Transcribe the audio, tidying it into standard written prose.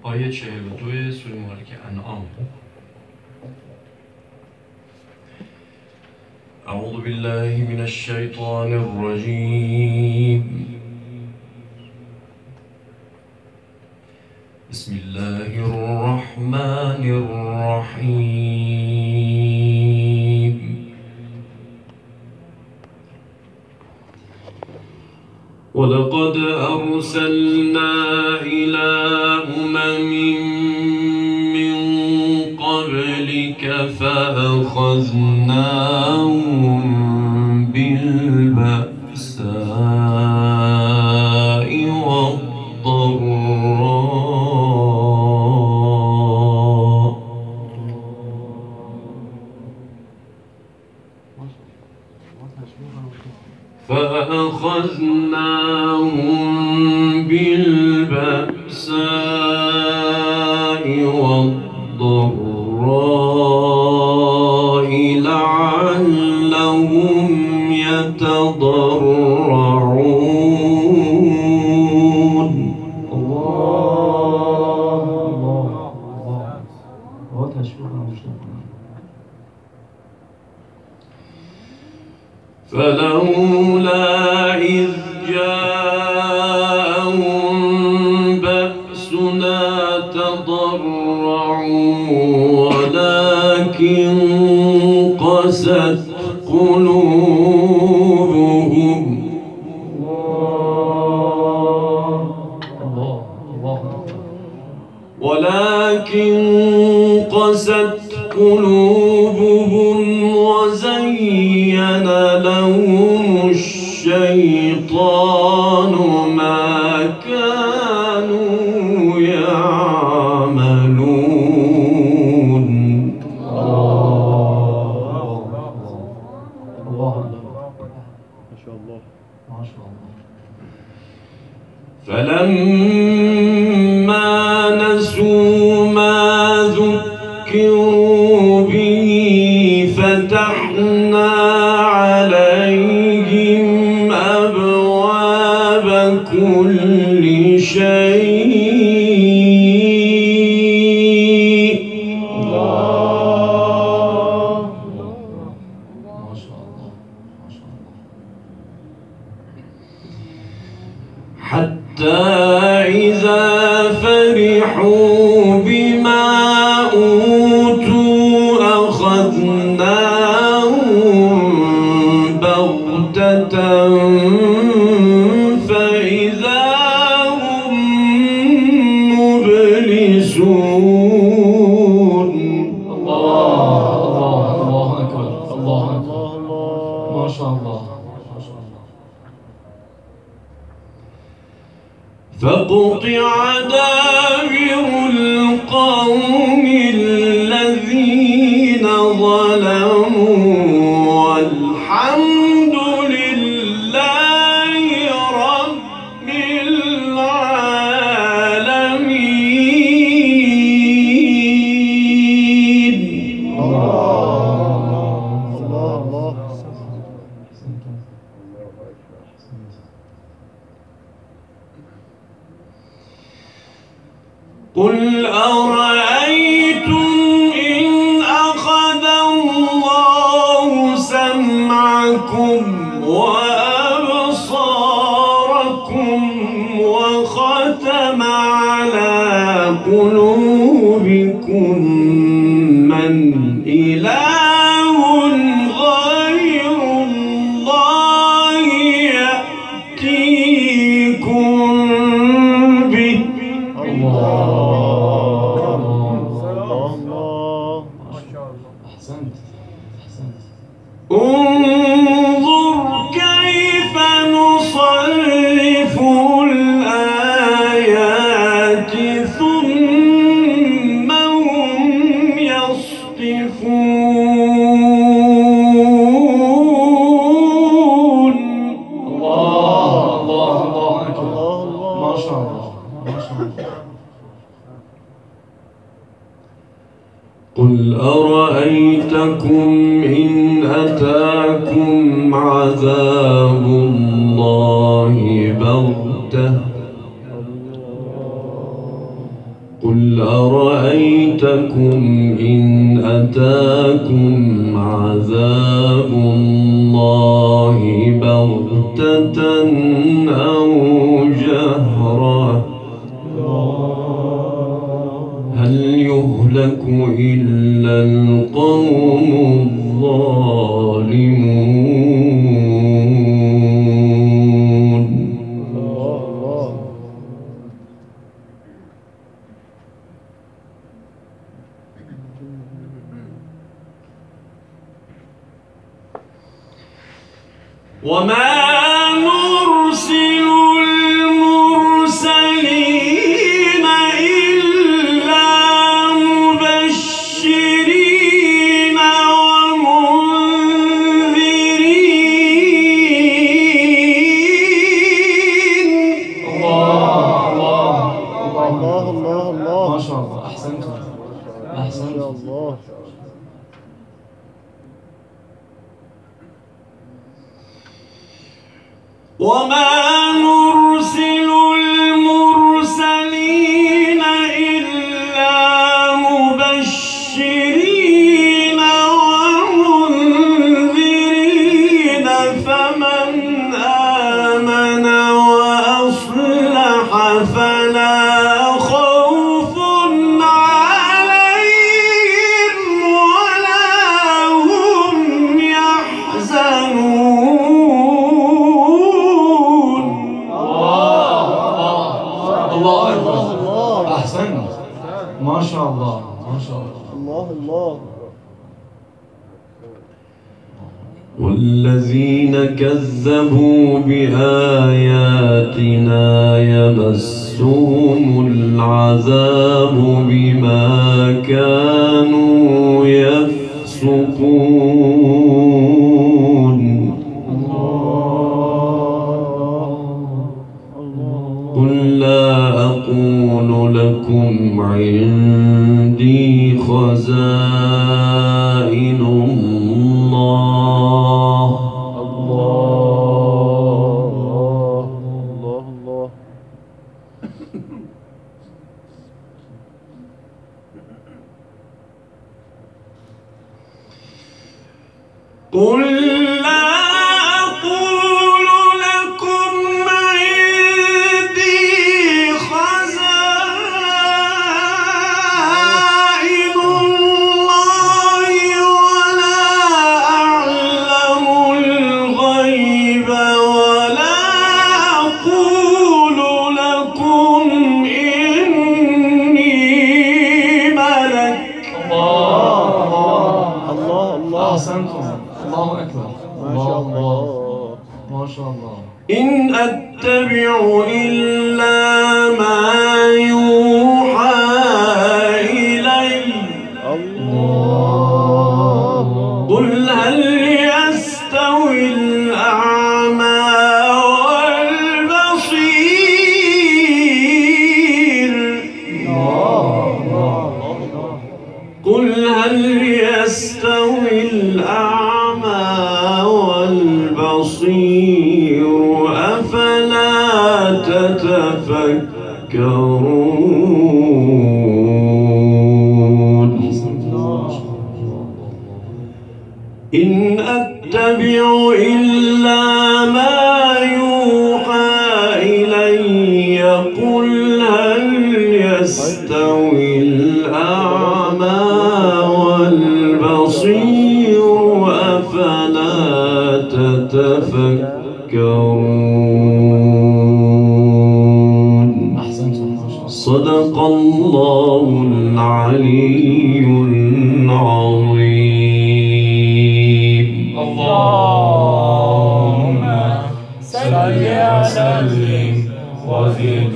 آیه 42 سوره مبارکه انعام. اعوذ بالله من الشیطان الرجیم. بسم الله الرحمن الرحیم. ولقد أرسلنا إلى أمم من قبلك فأخذناهم بالبأساء والضراء لعلهم يتضرعون. فلولا إذ جاءهم بأسنا تضرعوا ولكن قست قلوبهم وزين لهم الشيطان ما كانوا يعملون. فلما نسوا ما ذكروا به فتحنا عليهم أبواب كل شيء حتى إذا فرحوا بما أوتوا أخذناهم بغتة فإذا هم مبلسون. الله أكبر. الله أكبر. ما شاء الله. فقطع دابر القوم الذين ظلموا والحمد لله رب العالمين. قل أرأيتم إن أخذ الله سمعكم وأبصاركم وختم على قلوبكم من إله غير الله يأتيكم به. انظر كيف نصرف الآيات ثم هم يصطفون. الله أكبر. ما شاء الله. قل أرأيتكم إن أتاكم عذاب الله بغتة قل أرأيتكم إن أتاكم عذاب الله بغتة أو جهرة هل يهلك إلا القوم الظالمون. وما نرسل المرسلين إلا مبشرين ومنذرين. الله الله الله الله ما شاء الله. أحسنتم أحسنتم. الله. وما نرسل المرسلين إلا مبشرين ومنذرين فمن آمن وأصلح فلا خوف عليهم ولا هم يحزنون. الله أكبر. أحسنت. ما شاء الله ما شاء الله. الله الله. والذين كذبوا بآياتنا يمسهم العذاب بما كانوا يفسقون. قل لا أقول لكم عندي خزائن الله. الله. قل لا أقول لكم عندي خزائن الله ولا أعلم الغيب ولا أقول لكم إني ملك. الله. أحسنتم. الله أكبر. ما شاء الله. ما شاء الله. إن أتبع إلا ما يوحى إلي. الله. قل هل يستوي الأعمى والبصير. قل هل يستوي الأعمى والبصير أفلا تتفكرون. إن أتبع إلا ما يوحى إلي. قل هل يستوي الأعمى والبصير أفلا تتفكرون. أحسنتم. ما شاء الله. صدق الله العلي العظيم. اللهم صل وسلم وزد